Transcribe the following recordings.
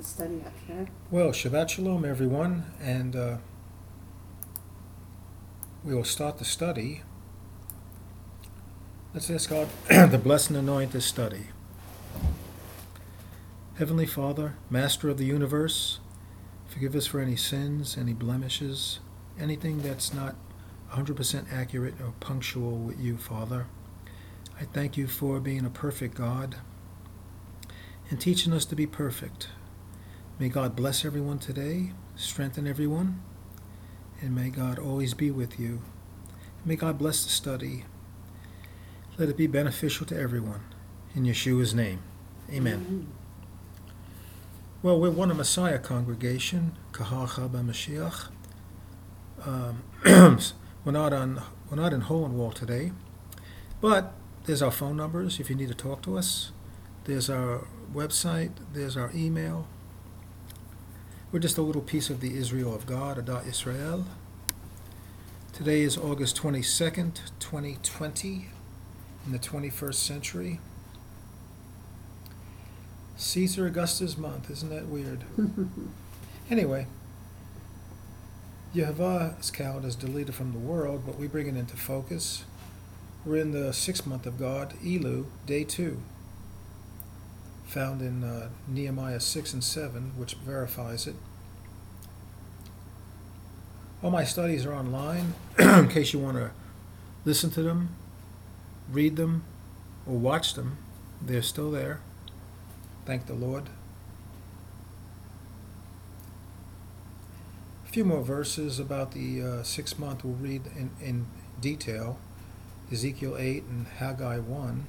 the study up here. Well, Shabbat Shalom, everyone, and we will start the study. Let's ask God to bless and anoint this study. Heavenly Father, Master of the universe, forgive us for any sins, any blemishes, anything that's not 100% accurate or punctual with you, Father. I thank you for being a perfect God and teaching us to be perfect. May God bless everyone today, strengthen everyone, and may God always be with you. May God bless the study. Let it be beneficial to everyone. In Yeshua's name, amen. Well, we're one of Messiah congregation, Kahal Chaba Mashiach. We're not in Hohenwald today, but there's our phone numbers if you need to talk to us. There's our website. There's our email. We're just a little piece of the Israel of God, Adat Israel. Today is August 22nd, 2020, in the 21st century. Caesar Augustus month, isn't that weird? Anyway, Yehovah's calendar is deleted from the world, but we bring it into focus. We're in the 6th month of God, Elul, day 2, found in Nehemiah 6 and 7, which verifies it. All my studies are online, in case you want to listen to them, read them, or watch them. They're still there. Thank the Lord. A few more verses about the 6th month we'll read in detail. Ezekiel 8 and Haggai 1.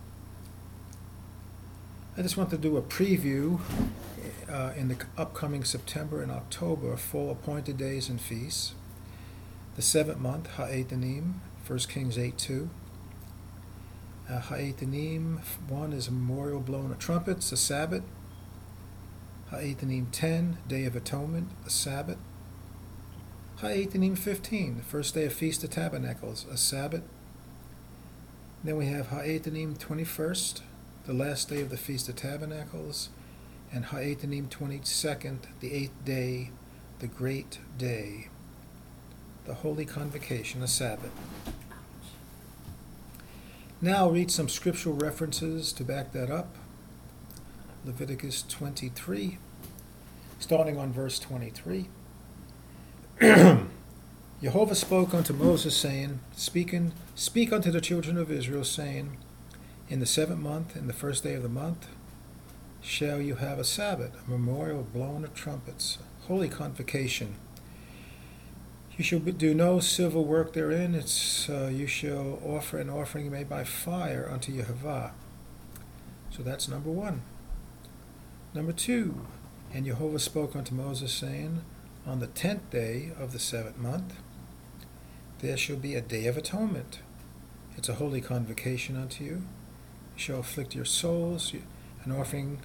I just want to do a preview in the upcoming September and October for appointed days and feasts. The 7th month, Ha'etanim, 1 Kings 8:2. Ha'etanim 1 is a memorial blowing of trumpets, a Sabbath. Ha'etanim 10, Day of Atonement, a Sabbath. Ha'etanim 15, the first day of Feast of Tabernacles, a Sabbath. Then we have Ha'etanim 21st, the last day of the Feast of Tabernacles, and Ha'etanim 22nd, the 8th day, the great day, the Holy Convocation, a Sabbath. Now I'll read some scriptural references to back that up. Leviticus 23, starting on verse 23. Jehovah spoke unto Moses, saying, Speak unto the children of Israel, saying, In the 7th month, in the first day of the month, shall you have a Sabbath, a memorial blowing of trumpets, holy convocation. You shall do no civil work therein. You shall offer an offering made by fire unto Yehovah. So that's number 1. Number 2, and Jehovah spoke unto Moses, saying, On the 10th day of the 7th month, there shall be a day of atonement. It's a holy convocation unto you. You shall afflict your souls, an offering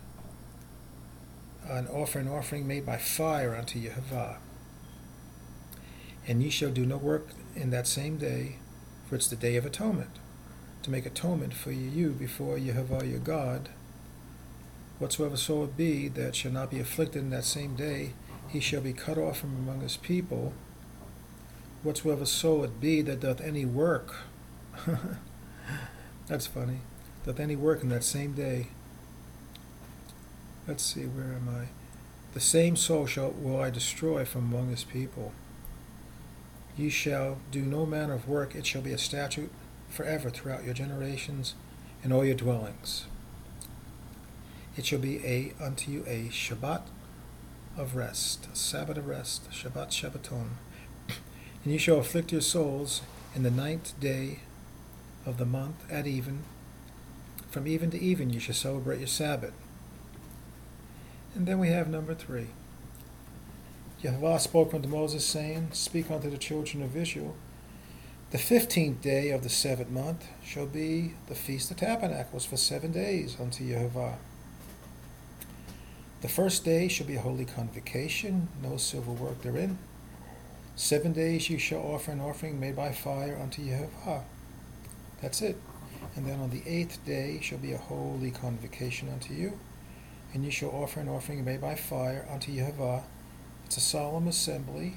made by fire unto Yehovah. And ye shall do no work in that same day, for it's the day of atonement, to make atonement for you before Yehovah your God. Whatsoever soul it be that shall not be afflicted in that same day, he shall be cut off from among his people. Whatsoever soul it be that doth any work, that's funny, doth any work in that same day. Let's see, where am I? The same soul will I destroy from among his people. Ye shall do no manner of work, it shall be a statute forever throughout your generations in all your dwellings. It shall be unto you a Shabbat of rest, a Sabbath of rest, Shabbat Shabbaton. And you shall afflict your souls in the 9th day of the month at even. From even to even you shall celebrate your Sabbath. And then we have number 3. Yehovah spoke unto Moses, saying, Speak unto the children of Israel, the 15th day of the 7th month shall be the Feast of Tabernacles for 7 days unto Yehovah. The first day shall be a holy convocation, no civil work therein. 7 days you shall offer an offering made by fire unto Yehovah. That's it. And then on the 8th day shall be a holy convocation unto you. and ye shall offer an offering made by fire unto Yehovah. It's a solemn assembly,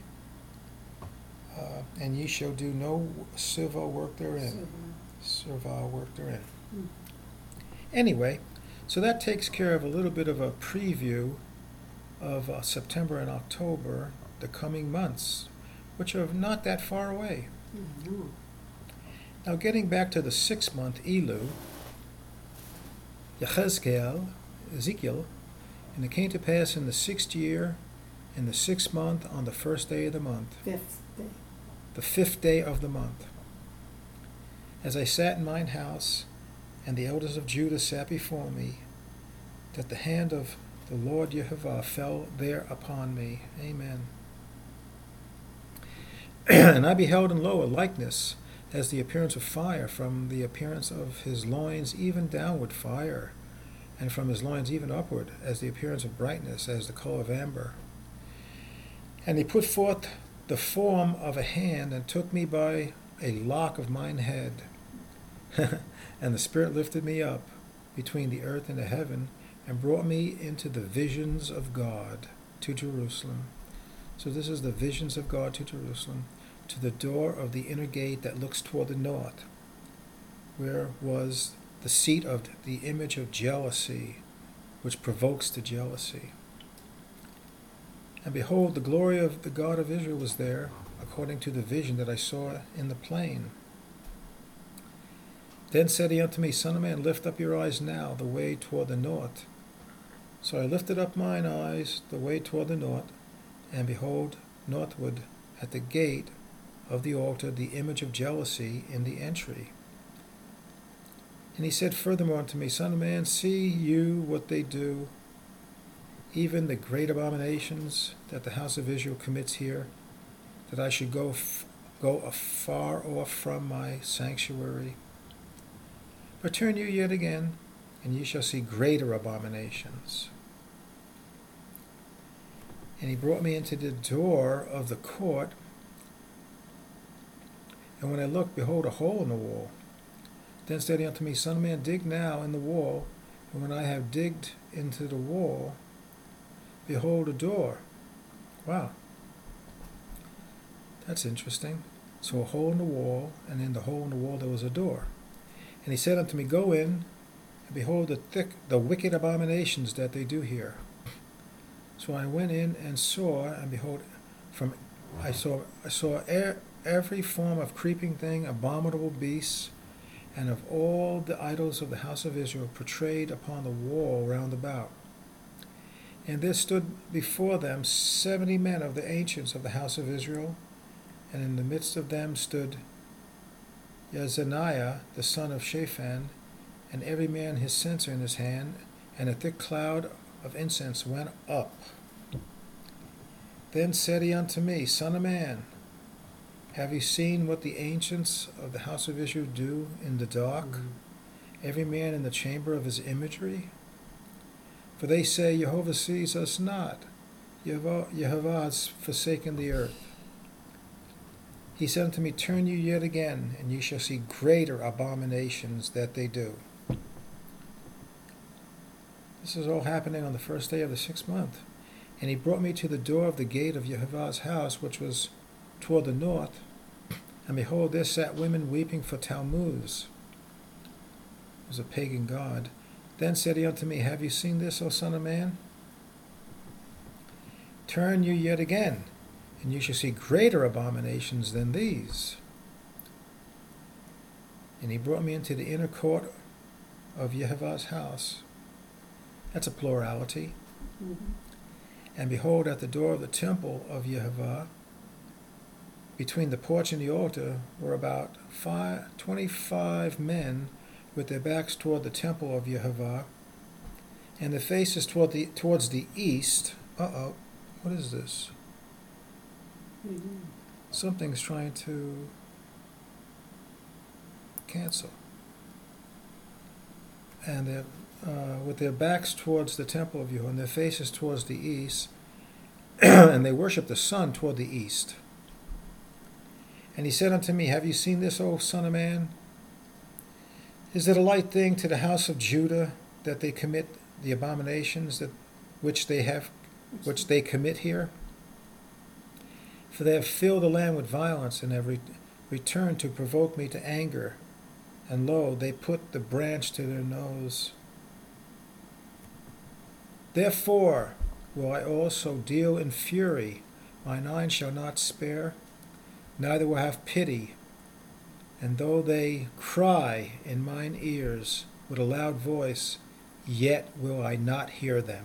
and ye shall do no servile work therein. Servile work therein. Anyway, so that takes care of a little bit of a preview of September and October, the coming months, which are not that far away. Mm-hmm. Now, getting back to the 6-month Elul, Ezekiel, and it came to pass in the 6th year, in the 6th month, on the 1st day of the month, 5th day. the 5th day of the month, as I sat in mine house, and the elders of Judah sat before me, that the hand of the Lord Yehovah fell there upon me. Amen. And I beheld, and lo, a likeness, as the appearance of fire, from the appearance of his loins even downward fire, and from his loins even upward, as the appearance of brightness, as the color of amber. And he put forth the form of a hand, and took me by a lock of mine head. And the Spirit lifted me up between the earth and the heaven, and brought me into the visions of God to Jerusalem. So this is the visions of God to Jerusalem, to the door of the inner gate that looks toward the north, where was the seat of the image of jealousy, which provokes to jealousy. And behold, the glory of the God of Israel was there, according to the vision that I saw in the plain. Then said he unto me, Son of man, lift up your eyes now the way toward the north. So I lifted up mine eyes the way toward the north, and behold, northward at the gate of the altar the image of jealousy in the entry. And he said furthermore unto me, Son of man, see you what they do, even the great abominations that the house of Israel commits here, that I should go afar off from my sanctuary? But turn you yet again, and ye shall see greater abominations. And he brought me into the door of the court, and when I looked, behold, a hole in the wall. Then said he unto me, Son of man, dig now in the wall, and when I have digged into the wall, behold, a door. Wow. That's interesting. So a hole in the wall, and in the hole in the wall there was a door. And he said unto me, Go in, and behold the wicked abominations that they do here. So I went in and saw, and behold, I saw every form of creeping thing, abominable beasts, and of all the idols of the house of Israel portrayed upon the wall round about. And there stood before them 70 men of the ancients of the house of Israel, and in the midst of them stood Yazaniah, the son of Shaphan, and every man his censer in his hand, and a thick cloud of incense went up. Then said he unto me, Son of man, have you seen what the ancients of the house of Israel do in the dark, every man in the chamber of his imagery? For they say, Jehovah sees us not, Jehovah has forsaken the earth. He said unto me, Turn you yet again, and ye shall see greater abominations that they do. This is all happening on the 1st day of the 6th month. And he brought me to the door of the gate of Jehovah's house, which was toward the north. And behold, there sat women weeping for Tammuz. It was a pagan god. Then said he unto me, Have you seen this, O son of man? Turn you yet again, and you shall see greater abominations than these. And he brought me into the inner court of Jehovah's house. That's a plurality. Mm-hmm. And behold, at the door of the temple of Yehovah, between the porch and the altar, were about 25 men with their backs toward the temple of Yehovah, and their faces towards the east. What is this? Mm-hmm. Something's trying to cancel. And they're with their backs towards the temple of Yehovah, and their faces towards the east, and they worship the sun toward the east. And he said unto me, Have you seen this, O son of man? Is it a light thing to the house of Judah that they commit the abominations which they commit here? For they have filled the land with violence, and have returned to provoke me to anger. And lo, they put the branch to their nose. Therefore will I also deal in fury. Mine eye shall not spare, neither will have pity. And though they cry in mine ears with a loud voice, yet will I not hear them.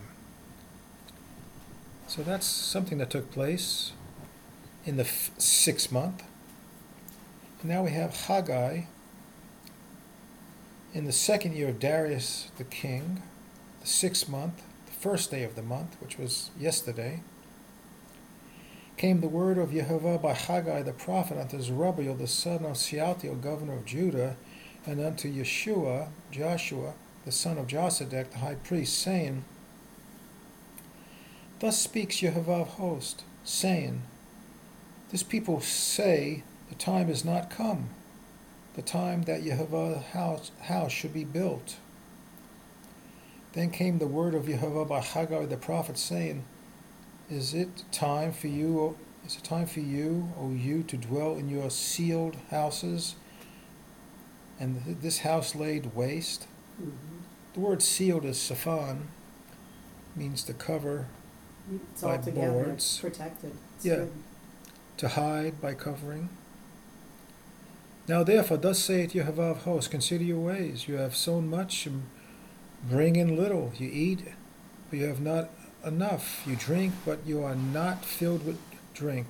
So that's something that took place in the 6th month. And now we have Haggai in the 2nd year of Darius the king, the 6th month, the 1st day of the month, which was yesterday, came the word of Yehovah by Haggai the prophet unto Zerubbabel the son of Shealtiel, governor of Judah, and unto Joshua, the son of Josedech, the high priest, saying, Thus speaks Yehovah of hosts, saying, This people say, the time is not come, the time that Yehovah's house should be built. Then came the word of Yehovah by Haggai the prophet, saying, Is it time for you, O you, to dwell in your sealed houses, and this house laid waste? Mhm. The word sealed is Safan, means to cover, It's by all together, boards. it's protected. It's Yeah. good. to hide by covering. Now therefore, thus saith Yehovah of hosts, consider your ways. You have sown much and bring in little. You eat, but you have not enough. You drink, but you are not filled with drink.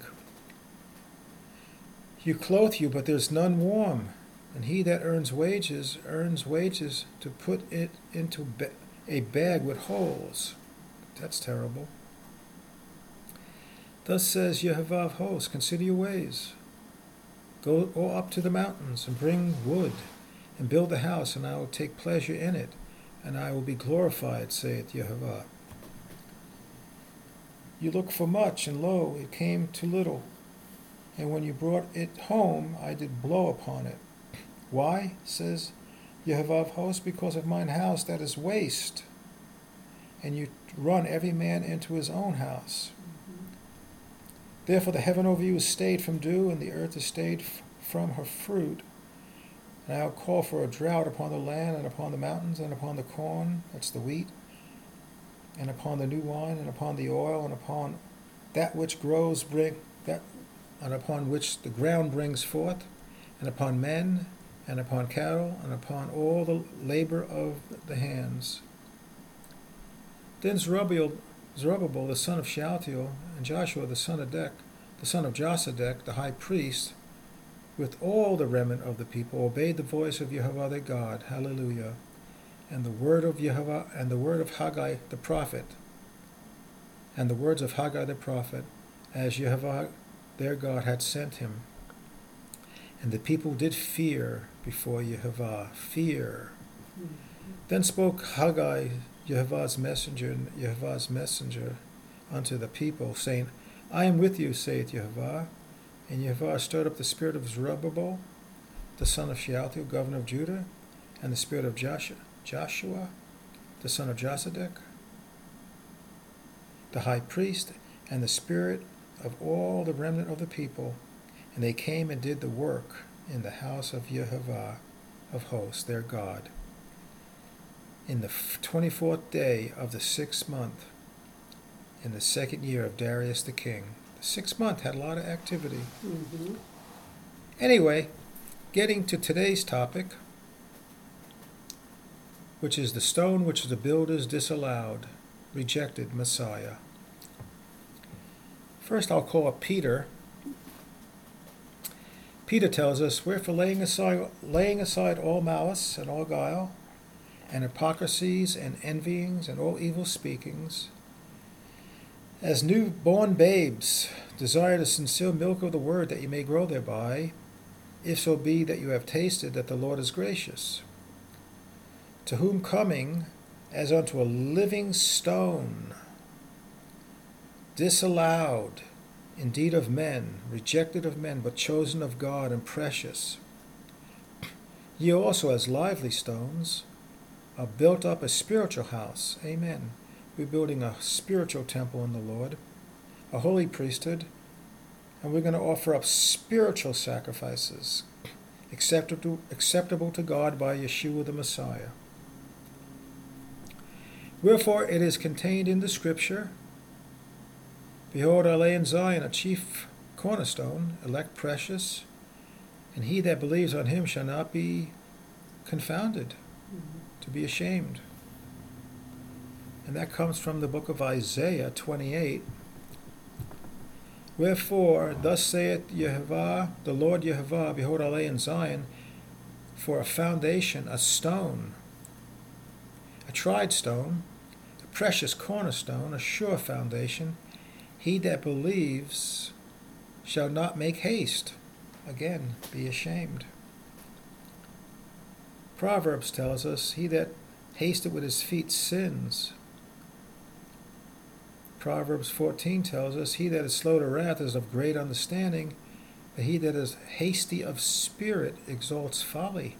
You clothe you, but there's none warm. And he that earns wages to put it into a bag with holes. That's terrible. Thus says Yehovah of hosts, consider your ways. Go up to the mountains and bring wood and build the house, and I will take pleasure in it, and I will be glorified, saith Yehovah. You look for much, and lo, it came to little. And when you brought it home, I did blow upon it. Why, says Yehovah of hosts? Because of mine house that is waste, and you run every man into his own house. Therefore the heaven over you is stayed from dew, and the earth is stayed from her fruit. And I will call for a drought upon the land, and upon the mountains, and upon the corn, that's the wheat, and upon the new wine, and upon the oil, and upon that which grows, and upon which the ground brings forth, and upon men, and upon cattle, and upon all the labor of the hands. Then Zerubbabel the son of Shealtiel, and Joshua the son of Josedech, the high priest, with all the remnant of the people, obeyed the voice of Yehovah their God. Hallelujah. And the word of Yehovah, and the word of Haggai the prophet, and the words of Haggai the prophet, as Yehovah their God had sent him. And the people did fear before Yehovah. Fear. Mhm. Then spoke Haggai, Yehovah's messenger unto the people, saying, I am with you, saith Yehovah. And Yehovah stirred up the spirit of Zerubbabel, the son of Shealtiel, governor of Judah, and the spirit of Joshua, the son of Josedech, the high priest, and the spirit of all the remnant of the people. And they came and did the work in the house of Yehovah of hosts, their God, in the 24th day of the 6th month, in the 2nd year of Darius the king. The 6th month had a lot of activity. Mhm. Anyway, getting to today's topic, which is the stone which the builders disallowed, rejected Messiah. First I'll call up Peter. Peter tells us, wherefore laying aside all malice and all guile, and hypocrisies and envyings and all evil speakings, as newborn babes, desire the sincere milk of the word, that you may grow thereby, if so be that you have tasted that the Lord is gracious. To whom coming as unto a living stone, disallowed indeed of men, rejected of men, but chosen of God and precious, ye also as lively stones, built up a spiritual house. Amen. We're building a spiritual temple in the Lord, a holy priesthood, and we're going to offer up spiritual sacrifices, acceptable to God by Yeshua the Messiah. Wherefore it is contained in the Scripture, Behold, I lay in Zion a chief cornerstone, elect precious, and he that believes on him shall not be confounded, to be ashamed. And that comes from the book of Isaiah 28. Wherefore, thus saith Yehovah, the Lord Yehovah, Behold, I lay in Zion for a foundation, a stone, a tried stone, a precious cornerstone, a sure foundation. He that believes shall not make haste. Again, be ashamed. Proverbs tells us, he that hasteth with his feet sins. Proverbs 14 tells us, he that is slow to wrath is of great understanding, but he that is hasty of spirit exalts folly.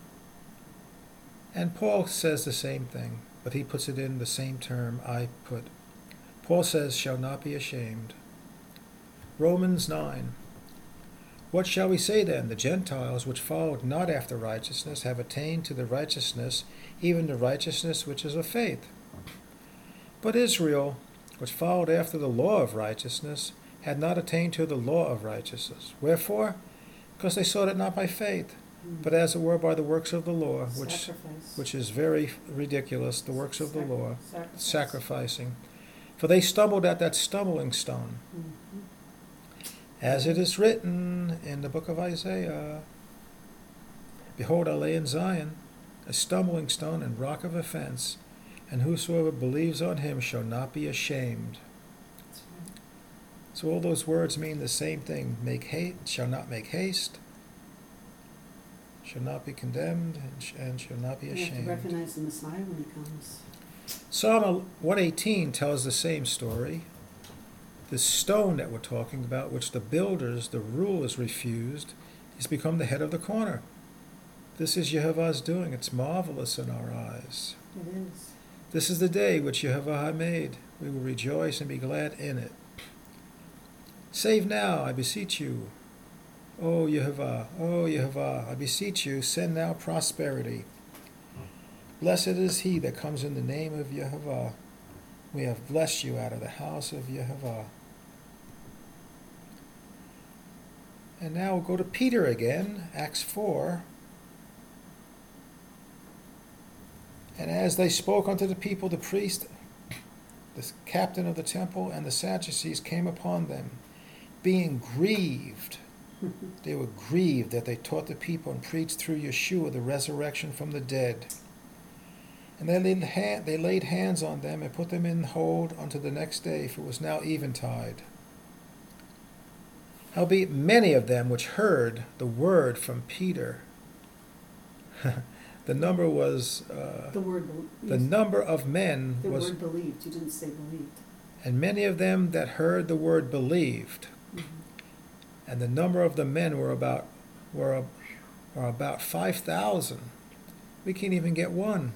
And Paul says the same thing, but he puts it in the same term I put. Paul says, shall not be ashamed. Romans 9. What shall we say then? The Gentiles, which followed not after righteousness, have attained to the righteousness, even the righteousness which is of faith. But Israel, which followed after the law of righteousness, had not attained to the law of righteousness. Wherefore? Because they sought it not by faith, but as it were by the works of the law, which is very ridiculous, the works of the law, sacrificing. For they stumbled at that stumbling stone. As it is written in the book of Isaiah, Behold, I lay in Zion a stumbling stone and rock of offense, and whosoever believes on him shall not be ashamed. So all those words mean the same thing. Shall not make haste, shall not be condemned, and shall not be ashamed. You have to recognize the Messiah when he comes. Psalm 118 tells the same story. The stone that we're talking about, which the builders, the rulers refused, has become the head of the corner. This is Yehovah's doing. It's marvelous in our eyes. It is. This is the day which Yehovah made. We will rejoice and be glad in it. Save now, I beseech you. O Yehovah, I beseech you, send now prosperity. Blessed is he that comes in the name of Yehovah. We have blessed you out of the house of Yehovah. And now we'll go to Peter again, Acts 4. And as they spoke unto the people, the priest, the captain of the temple, and the Sadducees came upon them, being grieved. They were grieved that they taught the people and preached through Yeshua the resurrection from the dead. And they laid hands on them and put them in hold unto the next day, for it was now eventide. Howbeit many of them which heard the word from Peter, the number was the number of men the was word believed. You didn't say believed. And many of them that heard the word believed. And the number of the men were about 5,000. We can't even get one.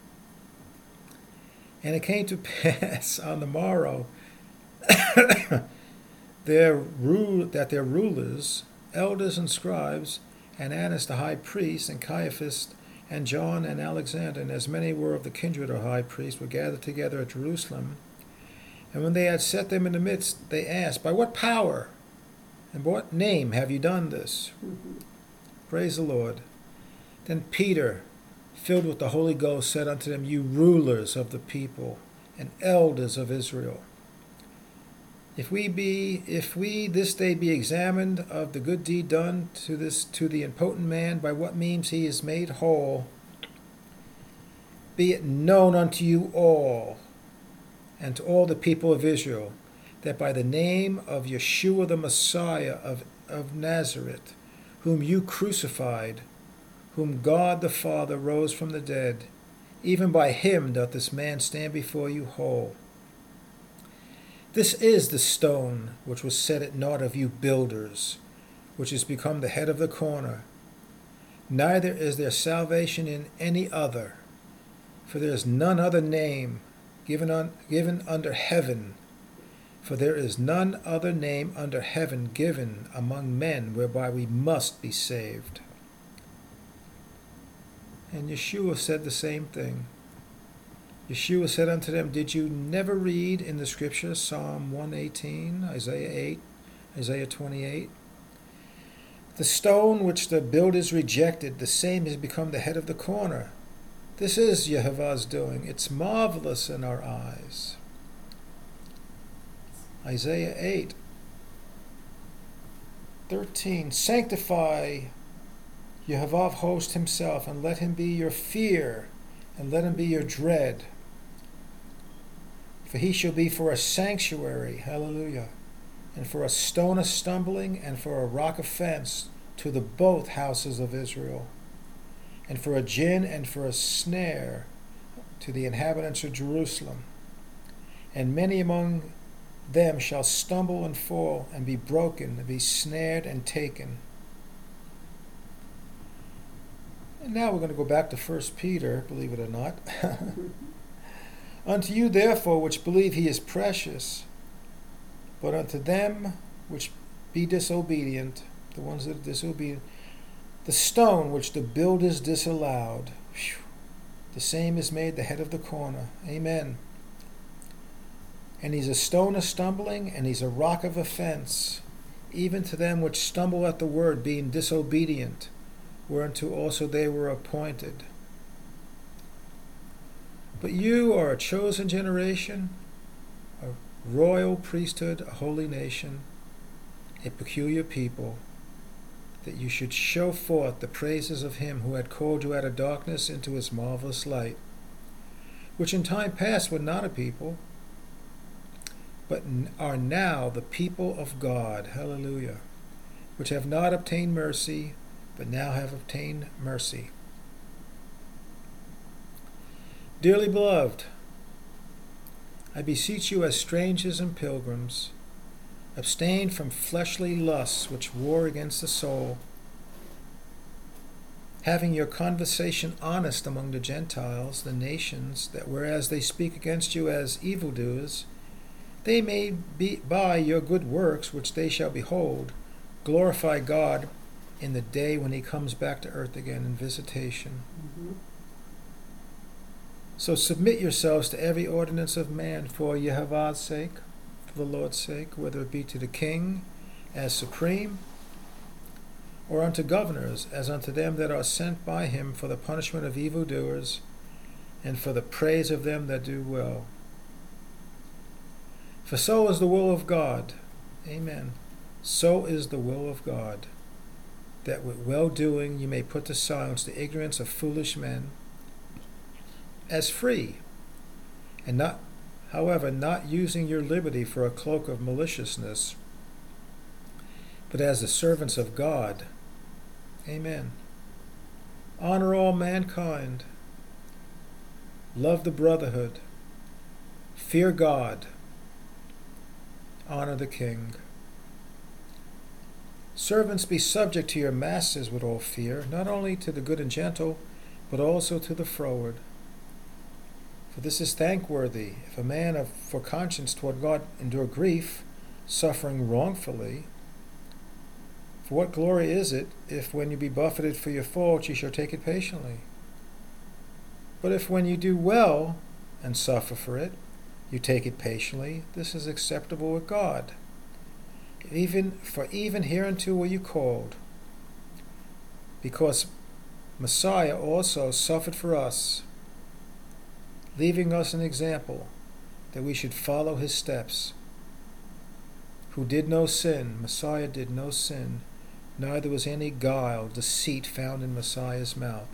And it came to pass on the morrow that their rulers, elders and scribes, and Annas the high priest, and Caiaphas, and John and Alexander, and as many were of the kindred of high priest, were gathered together at Jerusalem. And when they had set them in the midst, they asked, By what power and by what name have you done this? Praise the Lord. Then Peter, filled with the Holy Ghost, said unto them, You rulers of the people and elders of Israel, if we this day be examined of the good deed done to the impotent man, by what means he is made whole, be it known unto you all, and to all the people of Israel, that by the name of Yeshua the Messiah of Nazareth, whom you crucified, whom God the Father rose from the dead, even by him doth this man stand before you whole. This is the stone which was set at naught of you builders, which is become the head of the corner. Neither is there salvation in any other, For there is none other name given under heaven. For there is none other name under heaven given among men whereby we must be saved. And Yeshua said the same thing. Yeshua said unto them, did you never read in the scriptures Psalm 118, Isaiah 8, Isaiah 28? The stone which the builders rejected, the same has become the head of the corner. This is Yehovah's doing. It's marvelous in our eyes. Isaiah 8, 13. Sanctify Yehovah of hosts himself, and let him be your fear, and let him be your dread. For he shall be for a sanctuary, hallelujah, and for a stone of stumbling, and for a rock of offense to the both houses of Israel, and for a gin and for a snare to the inhabitants of Jerusalem. And many among them shall stumble and fall, and be broken, and be snared and taken. And now we're going to go back to 1 Peter, believe it or not. Unto you therefore which believe he is precious, but unto them which be disobedient, the ones that are disobedient, the stone which the builders disallowed, the same is made the head of the corner. Amen. And he's a stone of stumbling, and he's a rock of offense, even to them which stumble at the word, being disobedient, whereunto also they were appointed. But you are a chosen generation, a royal priesthood, a holy nation, a peculiar people, that you should show forth the praises of him who had called you out of darkness into his marvelous light, which in time past were not a people, but are now the people of God, hallelujah, which have not obtained mercy, but now have obtained mercy. Dearly beloved, I beseech you as strangers and pilgrims, abstain from fleshly lusts which war against the soul, having your conversation honest among the Gentiles, the nations, that whereas they speak against you as evildoers, they may be by your good works, which they shall behold, glorify God in the day when he comes back to earth again in visitation. Mm-hmm. So submit yourselves to every ordinance of man for Yehovah's sake, for the Lord's sake, whether it be to the king as supreme, or unto governors as unto them that are sent by him for the punishment of evildoers, and for the praise of them that do well. For so is the will of God, amen, so is the will of God, that with well-doing you may put to silence the ignorance of foolish men, as free, and not, however, not using your liberty for a cloak of maliciousness, but as the servants of God. Amen. Honor all mankind. Love the brotherhood. Fear God. Honor the king. Servants, be subject to your masters with all fear, not only to the good and gentle, but also to the froward. For this is thankworthy, if a man for conscience toward God endure grief, suffering wrongfully. For what glory is it, if when you be buffeted for your fault, you shall take it patiently? But if when you do well, and suffer for it, you take it patiently, this is acceptable with God. Even hereunto were you called, because Messiah also suffered for us, leaving us an example, that we should follow his steps. Who did no sin, Messiah did no sin, neither was any guile, deceit found in Messiah's mouth.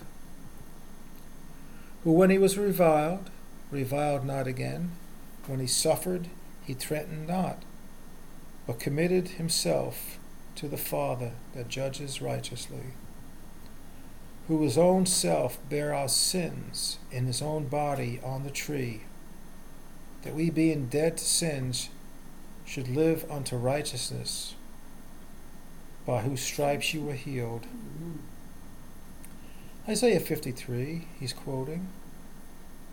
Who when he was reviled not again. When he suffered, he threatened not, but committed himself to the Father that judges righteously. Who his own self bare our sins in his own body on the tree, that we being dead to sins should live unto righteousness, by whose stripes you were healed. Mm-hmm. Isaiah 53, he's quoting.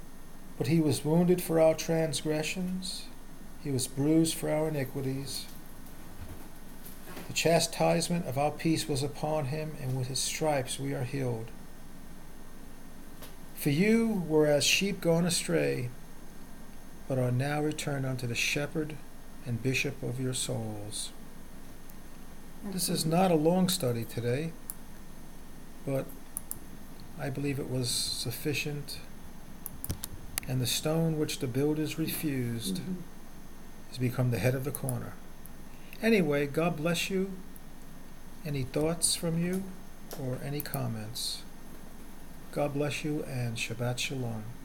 But he was wounded for our transgressions, he was bruised for our iniquities. The chastisement of our peace was upon him, and with his stripes we are healed. For you were as sheep gone astray, but are now returned unto the shepherd and bishop of your souls. This is not a long study today, but I believe it was sufficient. And the stone which the builders refused has become the head of the corner. Anyway, God bless you. Any thoughts from you or any comments? God bless you and Shabbat Shalom.